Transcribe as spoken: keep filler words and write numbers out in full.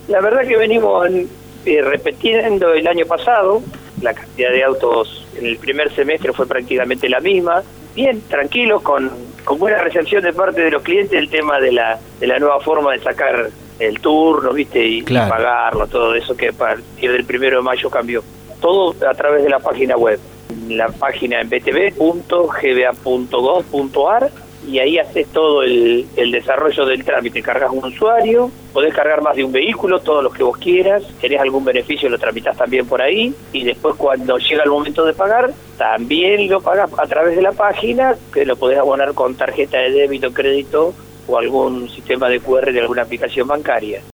La verdad que venimos eh, repitiendo el año pasado, la cantidad de autos en el primer semestre fue prácticamente la misma, bien, tranquilos, con, con buena recepción de parte de los clientes, el tema de la, de la nueva forma de sacar el turno, viste, y, claro. y pagarlo, todo eso que a partir del primero de mayo cambió. Todo a través de la página web, la página en b t v punto g b a punto gov punto a r, y ahí haces todo el, el desarrollo del trámite. Cargas un usuario, podés cargar más de un vehículo, todos los que vos quieras, tenés algún beneficio, lo tramitas también por ahí, y después cuando llega el momento de pagar, también lo pagas a través de la página, que lo podés abonar con tarjeta de débito, crédito o algún sistema de Q R de alguna aplicación bancaria.